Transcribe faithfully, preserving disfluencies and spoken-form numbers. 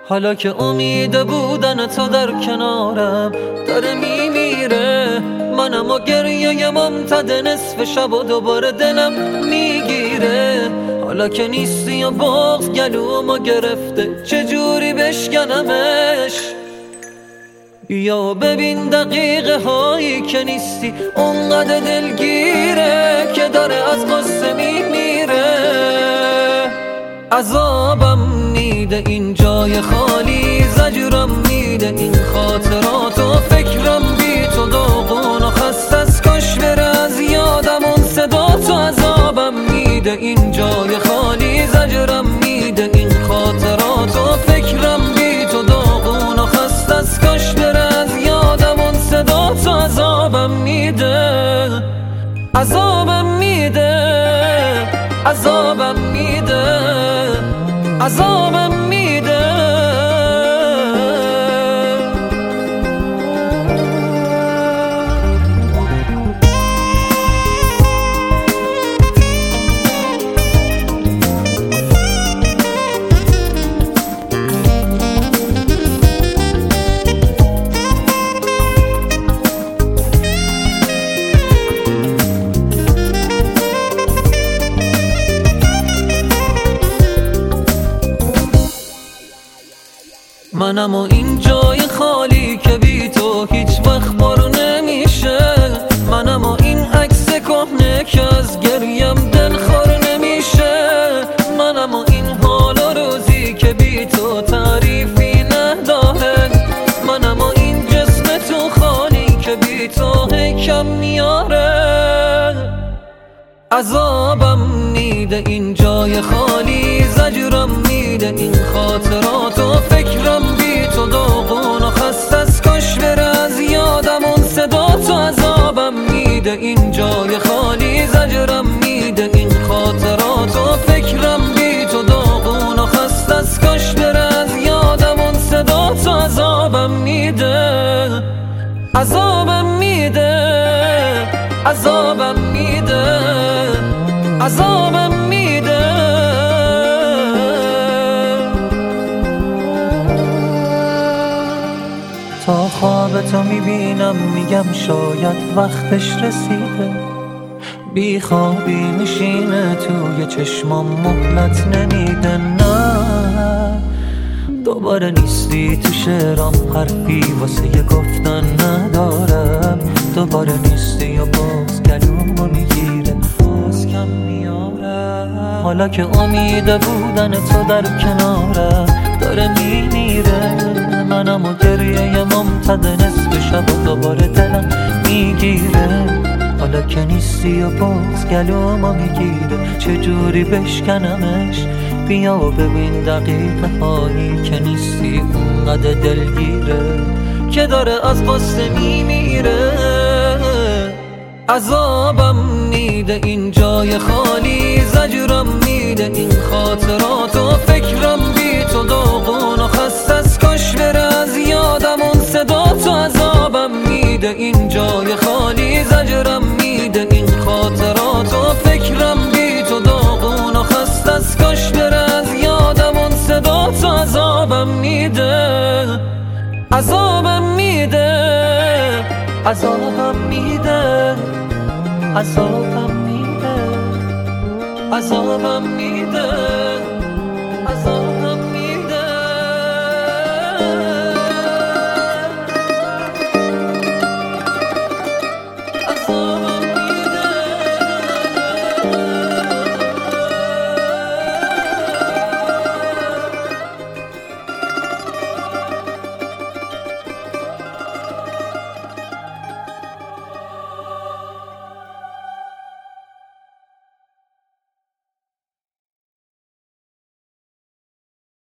حالا که امید بودن تو در کنارم داره میمیره، منم و گریه ممتد نصف شب و دوباره دلم میگیره. حالا که نیستی و بغض گلومو گرفته، چجوری بشکنمش؟ بیا ببین دقیقه هایی که نیستی اونقدر دلگیره که داره از قصه میمیره. عذابم میده این جای خالی، زجرم میده این خاطرات و فکرم بی تو داغون و خسته است، کاش بره از یادم اون صدا تو. عذابم میده این جای خالی، زجرم میده این خاطرات و فکرم بی تو داغون و خسته است، کاش بره از یادم اون صدا تو. عذابم میده، عذابم میده، عذابم میده، عذابم میده. منم و این جای خالی که بی تو هیچ وقت پر نمیشه، منم و این عکس کهنه که از گریم دلخور نمیشه، منم و این حال و روزی که بی تو تعریفی نداره، منم و این جسم تو خالی که بی تو کم میاره. عذابم میده این جای خالی، زجرم میده این خاطرات و فکرم بی تو داغون و خسته است، کاش بره از یادم اون صدا تو. عذابم میده این جای خالی، زجرم میده این خاطرات و فکرم بی تو داغون و خسته است، کاش بره از یادم اون صدا تو. عذابم میده، عذابم میده، عذابم میده، عذابم میده. تا خواب تو میبینم میگم شاید وقتش رسیده، بی خوابی میشینه توی چشمام مهلت نمیده. نه دوباره نیستی تو شعرام، حرفی واسه یه گفتن ندارم، دوباره نیستی و باز گلومو میگیره، باز کم میارم. حالا که امید بودن تو در کنارم داره میمیره، منم و گریه ممتد نصف شب و دوباره دلم میگیره. حالا که نیستی و باز گلومو میگیره، چجوری بشکنمش؟ بیا و ببین دقیقه هایی که نیستی اونقدر دلگیره که داره از قصه میمیره. عذابم میده این جای خالی، زجرم میده این خاطرات و فکرم بی تو داغون و خسته است، کاش بره از یادم اون صدا تو. عذابم میده این جای خالی، زجرم میده این خاطرات و فکرم بی تو داغون و خسته است، کاش بره از یادم اون صدا تو. عذابم میده، عذابم میده، عذابم میده، عذابم میده، عذابم میده.